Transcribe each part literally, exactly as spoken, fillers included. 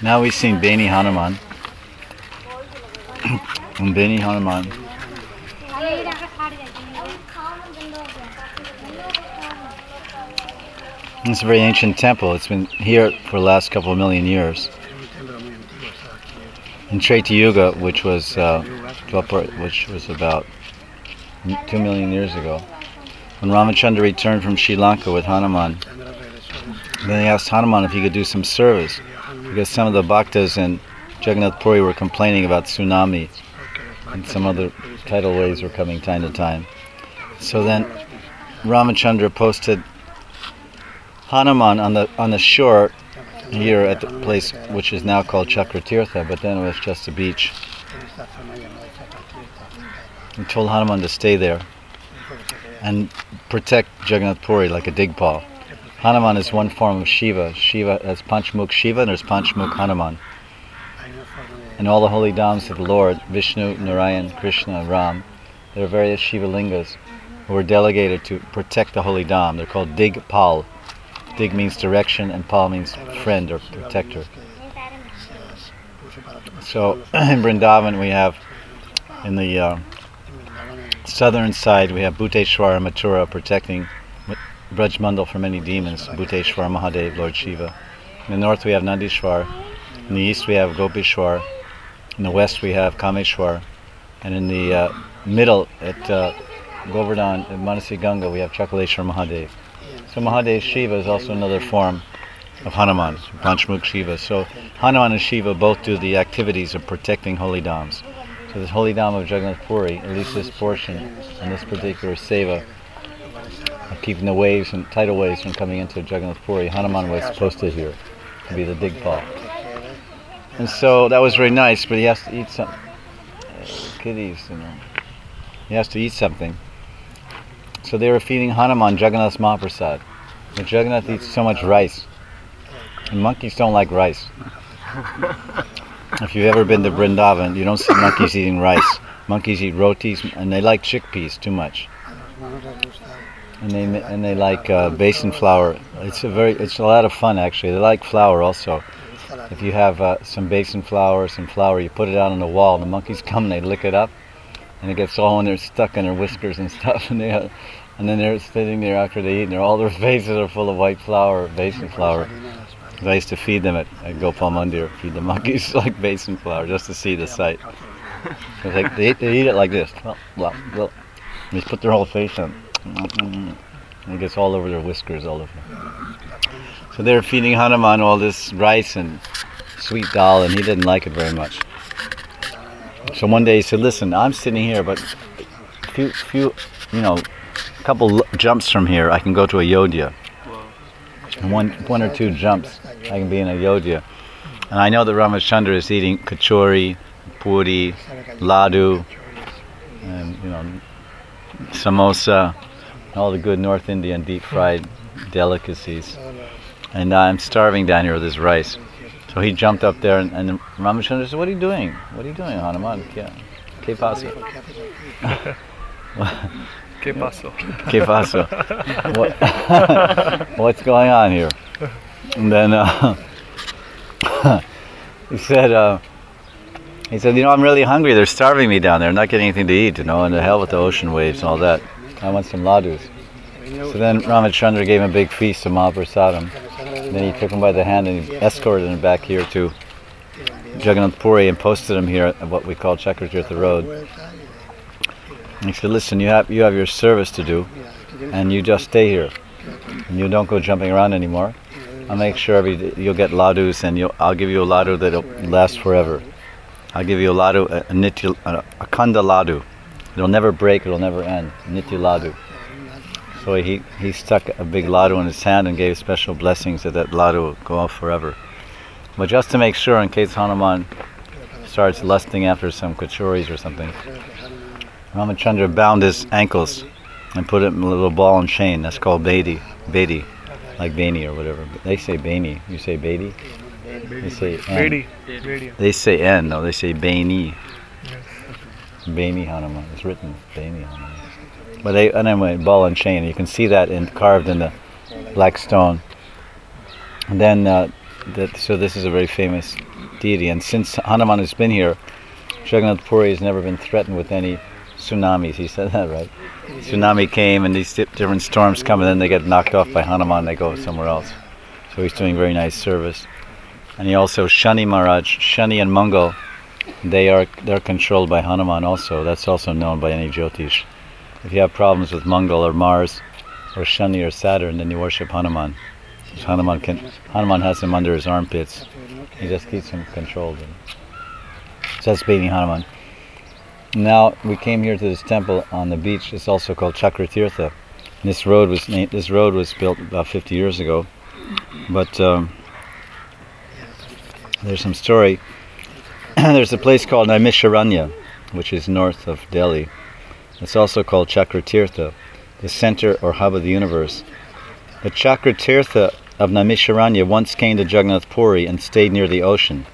Now we've seen Beni Hanuman. And Beni Hanuman. It's a very ancient temple. It's been here for the last couple of million years. In Treta Yuga, which was uh, which was about two million years ago, when Ramachandra returned from Sri Lanka with Hanuman, then he asked Hanuman if he could do some service, because some of the bhaktas in Jagannath Puri were complaining about tsunami, and some other tidal waves were coming time to time. So then Ramachandra posted Hanuman on the on the shore here at the place which is now called Chakratirtha, but then it was just a beach. He told Hanuman to stay there and protect Jagannath Puri like a Digpal. Hanuman is one form of Shiva. Shiva has Panchmukh Shiva and there's Panchmukh Hanuman. And all the holy dhams of the Lord, Vishnu, Narayan, Krishna, Ram, there are various Shiva lingas who are delegated to protect the holy dham. They're called Digpal. Dig means direction and Pal means friend or protector. So in Vrindavan we have, in the uh, southern side we have Bhuteshwar and Mathura protecting Braj Mandal from any demons, Bhuteshwar, Mahadev, Lord Shiva. In the north we have Nandishwar, in the east we have Gopishwar, in the west we have Kameshwar, and in the uh, middle at uh, Govardhan, at Manasi Ganga, we have Chakaleshwar Mahadev. So Mahadev Shiva is also another form of Hanuman, Panchmukh Shiva. So Hanuman and Shiva both do the activities of protecting holy dhams. So this holy dham of Jagannath Puri, at least this portion and this particular seva, of keeping the waves and tidal waves from coming into Jagannath Puri, Hanuman was posted here to be the Digpal. And so that was very nice, but he has to eat some uh, kitties, you know. He has to eat something. So they were feeding Hanuman Jagannath's Mahaprasad. But Jagannath eats so much rice. And monkeys don't like rice. If you've ever been to Vrindavan, you don't see monkeys eating rice. Monkeys eat rotis, and they like chickpeas too much. And they and they like uh, basin flour. It's a very it's a lot of fun actually. They like flour also. If you have uh, some basin flour, some flour, you put it out on the wall. The monkeys come and they lick it up, and it gets all in there stuck in their whiskers and stuff. And they uh, and then they're sitting there after they eat, and all their faces are full of white flour, basin flour. I used to feed them at, at Gopal Mandir, feed the monkeys like basin flour just to see the sight. Like they, they eat it like this. Well, well, well. They put their whole face on. And it gets all over their whiskers, all over. So they were feeding Hanuman all this rice and sweet dal, and he didn't like it very much. So one day he said, "Listen, I'm sitting here, but few, few, you know, a couple l- jumps from here, I can go to Ayodhya. And one, one or two jumps, I can be in Ayodhya. And I know that Ramachandra is eating kachori, puri, ladu, and you know, samosa, all the good North Indian deep fried delicacies. And I'm starving down here with this rice." So he jumped up there, and, and Ramachandra said, "What are you doing? What are you doing, Hanuman? ¿Qué pasa? ¿Qué pasó? ¿Qué pasó? What, what's going on here?" And then uh, he said, uh, he said, "You know, I'm really hungry. They're starving me down there. I'm not getting anything to eat, you know, and the hell with the ocean waves and all that. I want some ladus." So then Ramachandra gave him a big feast of Mahaprasadam. And then he took him by the hand and he escorted him back here to Jagannath Puri and posted him here at what we call Chakratirtha Road. And he said, "Listen, you have you have your service to do, and you just stay here, and you don't go jumping around anymore. I'll make sure every day you'll get ladus, and you'll, I'll give you a ladu that'll last forever. I'll give you a ladu, a, a nitya, a, a khanda ladu. It'll never break, it'll never end. Nitya ladu." So he, he stuck a big ladu in his hand and gave special blessings that that ladu will go off forever. But just to make sure, in case Hanuman starts lusting after some kachoris or something, Ramachandra bound his ankles and put it in a little ball and chain. That's called Bedi, Bedi, like Beni or whatever. They say Beni. You say Bedi? They say N. Bedi. They say N. No, they say Beni. Beni Hanuman. It's written Beni Hanuman. But they, and anyway, ball and chain. You can see that in, carved in the black stone. And then uh, that so this is a very famous deity, and since Hanuman has been here, Jagannath Puri has never been threatened with any tsunamis. He said that, right? Tsunami came and these different storms come and then they get knocked off by Hanuman and they go somewhere else. So he's doing very nice service. And he also, Shani Maharaj, Shani and Mangal, they are they're controlled by Hanuman also. That's also known by any Jyotish. If you have problems with Mangal or Mars or Shani or Saturn, then you worship Hanuman. Hanuman can Hanuman has him under his armpits. He just keeps him controlled. So that's beating Hanuman. Now we came here to this temple on the beach. It's also called Chakratirtha. This road was named, this road was built about fifty years ago, but um, there's some story. There's a place called Naimisharanya, which is north of Delhi. It's also called Chakratirtha, the center or hub of the universe. The Chakratirtha of Naimisharanya once came to Jagannath Puri and stayed near the ocean.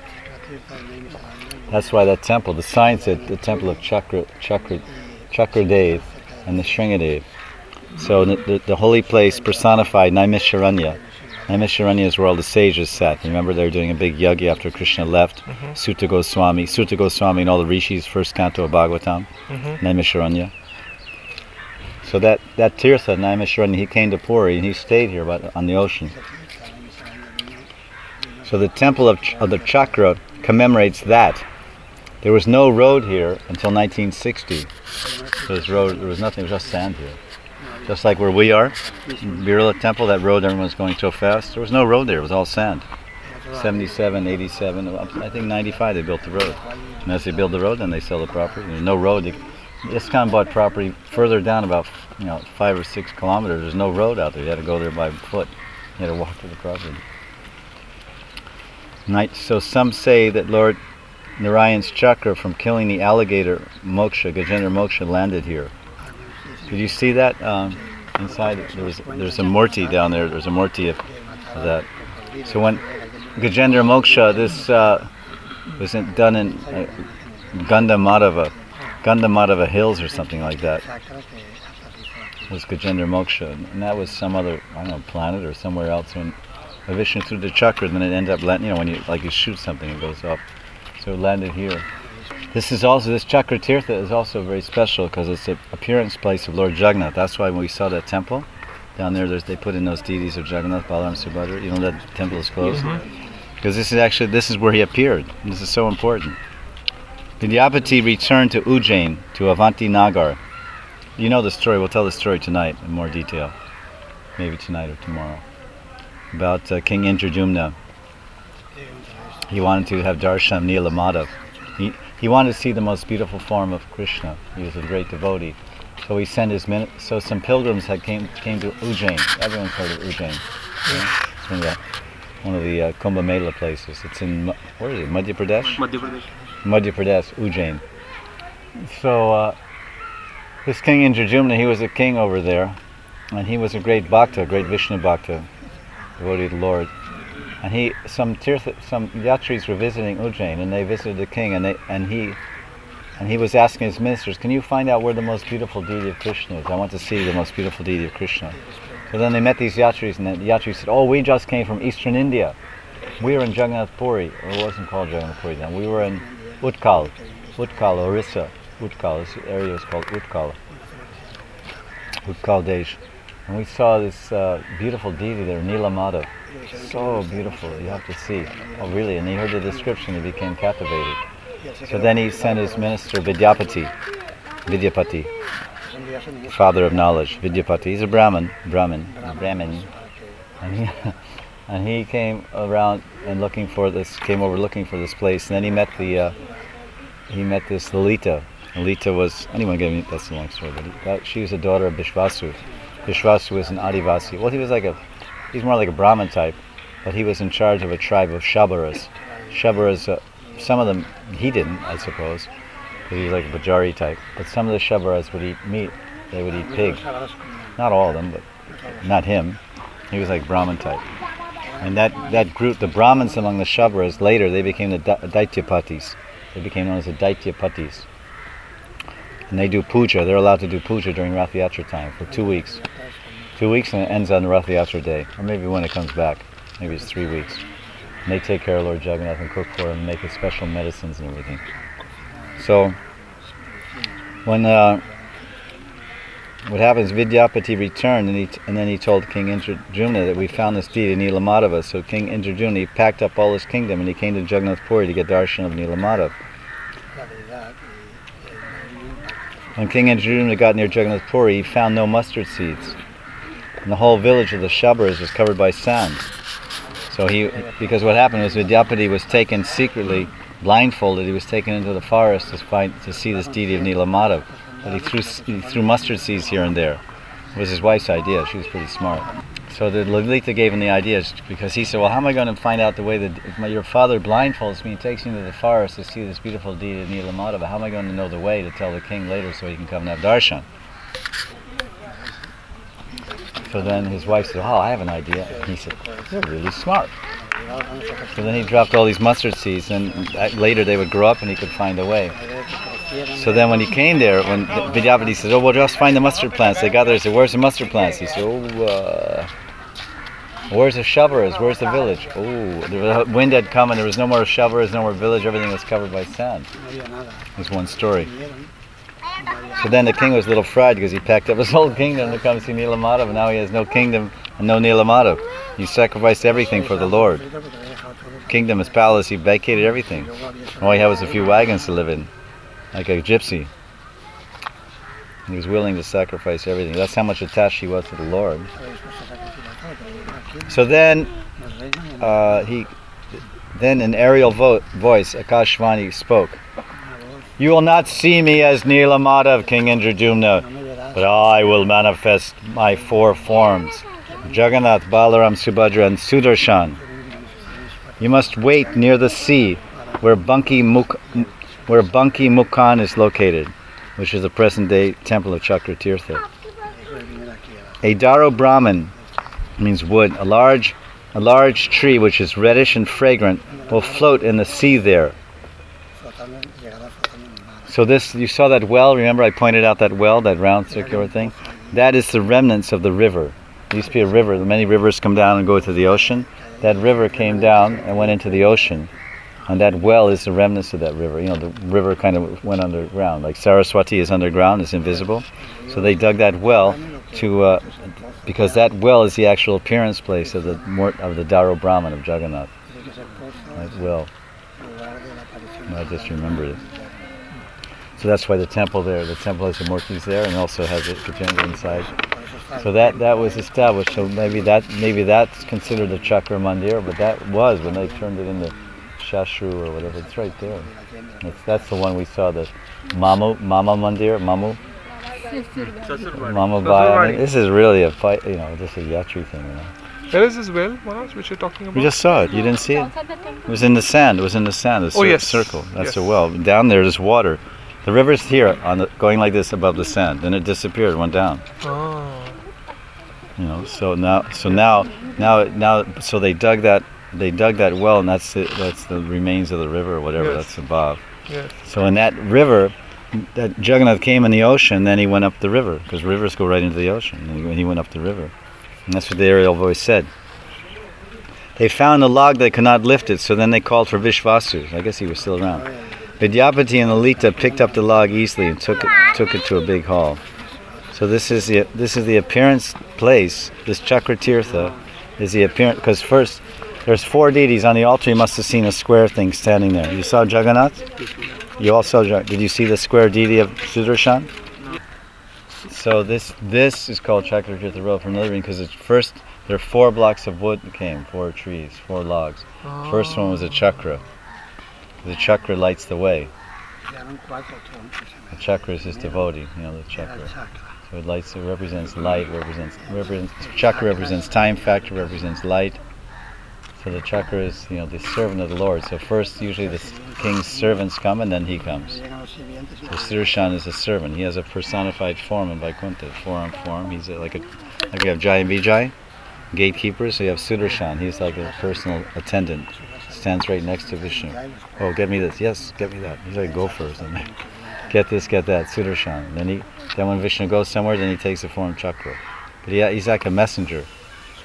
That's why that temple, the sign said the temple of Chakra, Chakra, Chakradev and the Shringadev. So the, the, the holy place personified Naimisharanya. Naimisharanya is where all the sages sat. Remember, they were doing a big yagi after Krishna left. Mm-hmm. Sutta Goswami, Sutta Goswami and all the rishis, first canto of Bhagavatam, mm-hmm. Naimisharanya. So that, that Tirtha, Naimisharanya, he came to Puri and he stayed here but on the ocean. So the temple of, of the Chakra commemorates that. There was no road here until nineteen sixty. There was, road, there was nothing, it was just sand here. Just like where we are, Birla Temple, that road everyone's going so fast. There was no road there, it was all sand. seventy-seven, eighty-seven, I think ninety-five they built the road. And as they build the road, then they sell the property. There's no road. ISKCON bought property further down about you know five or six kilometers. There's no road out there. You had to go there by foot. You had to walk to the property. Night. So some say that Lord Narayan's chakra from killing the alligator Moksha, Gajendra Moksha, landed here. Did you see that um, inside? There was there's a murti down there. There's a murti of, of that. So when Gajendra Moksha, this uh, was in, done in uh, Gandhamadhava, Gandhamadhava Hills or something like that. Was Gajendra Moksha, and that was some other I don't know planet or somewhere else. When Vishnu threw the chakra, then it ended up landing. You know, when you like you shoot something, it goes up. So it landed here. This is also, this Chakratirtha is also very special because it's the appearance place of Lord Jagannath. That's why when we saw that temple down there, there's, they put in those deities of Jagannath, Balaram, Subhadra. You know that temple is closed? Because this is actually, this is where he appeared. This is so important. Vidyapati returned to Ujjain, to Avanti Nagar. You know the story, we'll tell the story tonight in more detail. Maybe tonight or tomorrow. About uh, King Indradyumna. He wanted to have darshan Nila Madhav. He, he wanted to see the most beautiful form of Krishna. He was a great devotee. So he sent his min- so some pilgrims had came came to Ujjain. Everyone's heard of Ujjain. Yeah. It's one of the, one of the uh, Kumbh Mela places. It's in, where is it, Madhya Pradesh? Madhya Pradesh. Madhya Pradesh, Ujjain. So uh, this King Indradyumna, he was a king over there. And he was a great bhakta, a great Vishnu bhakta, devotee of the Lord. And he, some tirtha, some yatris were visiting Ujjain, and they visited the king, and they, and he, and he was asking his ministers, "Can you find out where the most beautiful deity of Krishna is? I want to see the most beautiful deity of Krishna." So then they met these yatris, and the yatris said, "Oh, we just came from Eastern India. We were in Jagannath Puri, or it wasn't called Jagannath Puri then. We were in Utkal, Utkal, Orissa, Utkal. This area was called Utkal, Utkal Desh, and we saw this uh, beautiful deity there, Nila Madhav. So beautiful, you have to see." Oh really? And he heard the description, he became captivated. So then he sent his minister Vidyapati, Vidyapati, father of knowledge, Vidyapati. He's a Brahmin, Brahmin, a Brahmin. And he, and he came around and looking for this, came over looking for this place. And then he met the, uh, he met this Lalita. Lalita was, anyone gave me, that's a long story, but he, that, she was a daughter of Vishvasu. Vishvasu was an Adivasi. Well, he was like a, he's more like a Brahmin type, but he was in charge of a tribe of Shabaras. Shabaras, uh, some of them, he didn't, I suppose, because he was like a Bajari type, but some of the Shabaras would eat meat, they would eat pig. Not all of them, but not him. He was like Brahmin type. And that, that group, the Brahmins among the Shabaras, later they became the da- Daityapatis. They became known as the Daityapatis. And they do puja, they're allowed to do puja during Rath Yatra time for two weeks. Two weeks and it ends on the Rath Yatra day, or maybe when it comes back. Maybe it's three weeks. And they take care of Lord Jagannath and cook for him and make his special medicines and everything. So, when uh, what happens, Vidyapati returned and, he t- and then he told King Indradyumna that we found this deity, Nilamadava. So King Indradyumna, he packed up all his kingdom and he came to Jagannath Puri to get darshan of Nilamadava. When King Indradyumna got near Jagannath Puri, he found no mustard seeds. And the whole village of the Shabras was covered by sand. So he, because what happened was Vidyapati was taken secretly, blindfolded, he was taken into the forest to find, to see this deity of Nilamadava. But he threw, he threw mustard seeds here and there. It was his wife's idea. She was pretty smart. So the Lalita gave him the idea because he said, well, how am I going to find out the way that if my, your father blindfolds me and takes me to the forest to see this beautiful deity of Nilamadava, how am I going to know the way to tell the king later so he can come and have darshan? So then his wife said, oh, I have an idea. And he said, you're really smart. So then he dropped all these mustard seeds, and later they would grow up and he could find a way. So then when he came there, when Vidyapati said, oh, well, just find the mustard plants. They got there and said, where's the mustard plants? He said, oh, uh, where's the Shabras? Where's the village? Oh, the wind had come and there was no more Shabras, no more village. Everything was covered by sand. There's one story. So then the king was a little fried because he packed up his whole kingdom to come see Nilamadava, and now he has no kingdom and no Nilamadava. He sacrificed everything for the Lord. Kingdom, his palace, he vacated everything. All he had was a few wagons to live in, like a gypsy. He was willing to sacrifice everything. That's how much attached he was to the Lord. So then, uh, he, then an aerial vo- voice, Akashvani, spoke. You will not see me as Nilamadava, King Indradyumna, but I will manifest my four forms, Jagannath, Balaram, Subhadra, and Sudarshan. You must wait near the sea, where Banki Muk- where Banki Mukhan is located, which is the present-day temple of Chakratirtha. A Daro Brahman means wood. A large, a large tree which is reddish and fragrant will float in the sea there. So this, you saw that well, remember I pointed out that well, that round circular thing? That is the remnants of the river. There used to be a river, many rivers come down and go to the ocean. That river came down and went into the ocean. And that well is the remnants of that river. You know, the river kind of went underground. Like Saraswati is underground, it's invisible. So they dug that well to, uh, because that well is the actual appearance place of the of the Daro Brahman of Jagannath. That well. I just remembered it. So that's why the temple there, the temple has the murtis there and also has a Gajendra inside. So that, that was established. So maybe that maybe that's considered a Chakra Mandir, but that was when they turned it into Shashru or whatever. It's right there. It's, that's the one we saw, the Mamu, Mama Mandir, Mamu. Mama Bai. I mean, this is really a fight, you know, just a Yatri thing, you know. Where is this well, Maharaj, which you're talking about? We just saw it. You didn't see it? It was in the sand. It was in the sand. The oh, yes. circle. That's yes. a well. Down there, there's water. The river's here, on the, going like this above the sand. Then it disappeared, went down. Oh. You know. So now, so now, now, now, so they dug that. They dug that well, and that's it. That's the remains of the river, or whatever. Yes. That's above. Yes. So in that river, that Jagannath came in the ocean. Then he went up the river, because rivers go right into the ocean. And he, he went up the river, and that's what the aerial voice said. They found a log they could not lift it, so then they called for Vishvasu. I guess he was still around. Vidyapati and Lalita picked up the log easily and took it, took it to a big hall. So this is the this is the appearance place. This Chakratirtha is the appearance, because first there's four deities on the altar. You must have seen a square thing standing there. You saw Jagannath? You also did you see the square deity of Sudarshan? So this this is called Chakratirtha Road from Living because it's first. There are four blocks of wood that came, four trees, four logs. Oh. First one was a chakra. The chakra lights the way. The chakra is his devotee, you know, the chakra. So it lights, it represents light, represents, represents, chakra represents time, factor represents light. So the chakra is, you know, the servant of the Lord. So first, usually the king's servants come and then he comes. So Sudarshan is a servant. He has a personified form in Vaikuntha, four-arm form. He's a, like a, like we have Jai and Vijay. Gatekeepers, so you have Sudarshan, he's like a personal attendant, stands right next to Vishnu. Oh, get me this, yes, get me that. He's like a gopher or something. Get this, get that, Sudarshan. Then he, then when Vishnu goes somewhere, then he takes the form of Chakra. But he, he's like a messenger.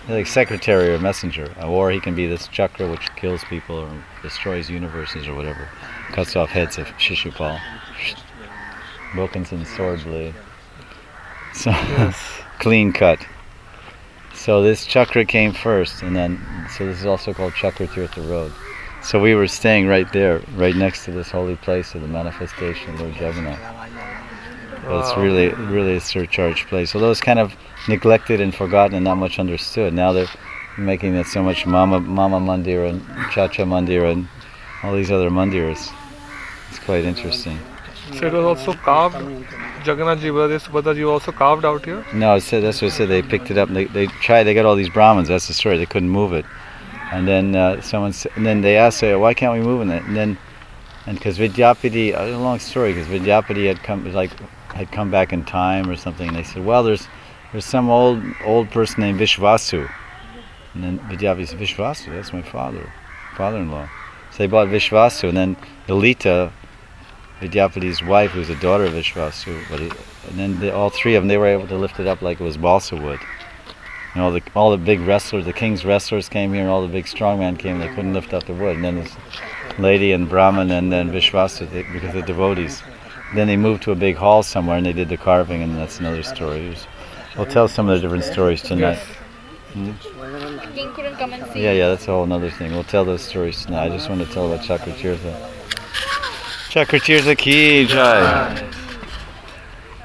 like secretary or messenger, or he can be this chakra which kills people or destroys universes or whatever, cuts off heads of Shishupal. Wilkinson's sword blade. So clean cut. So this chakra came first, and then so this is also called Chakra Tirtha Road. So we were staying right there, right next to this holy place of the manifestation of Lord Jagannath. But it's really, really a surcharged place. Although it's kind of neglected and forgotten and not much understood. Now they're making it so much Mama Mama Mandir and Chacha Mandir and all these other mandirs. It's quite interesting. So it was also carved. Jagannath Ji, Baladev Subhadra Ji were also carved out here. No, it said, that's what it said. They picked it up. And they they tried. They got all these Brahmins. That's the story. They couldn't move it. And then uh, someone, s- and then they asked, uh, "Why can't we move it?" And then, and because Vidyapati, uh, a long story, because Vidyapati had come like had come back in time or something. And they said, "Well, there's there's some old old person named Vishvasu." And then Vidyapati said, "Vishvasu, that's my father, father-in-law." So they bought Vishvasu, and then Lalita, Vidyapati's wife, who's a daughter of Vishvasu, but he, and then they, all three of them, they were able to lift it up like it was balsa wood. And all the all the big wrestlers, the king's wrestlers came here, and all the big strongmen came. They couldn't lift up the wood. And then this lady and Brahman and then Vishvasu, they, because they're devotees. Then they moved to a big hall somewhere, and they did the carving, and that's another story. It was, we'll tell some of the different stories tonight. Hmm? King couldn't come and see. Yeah, yeah, that's a whole other thing. We'll tell those stories tonight. I just want to tell about Chakra Tirtha. Chakra Tirtha ki jai.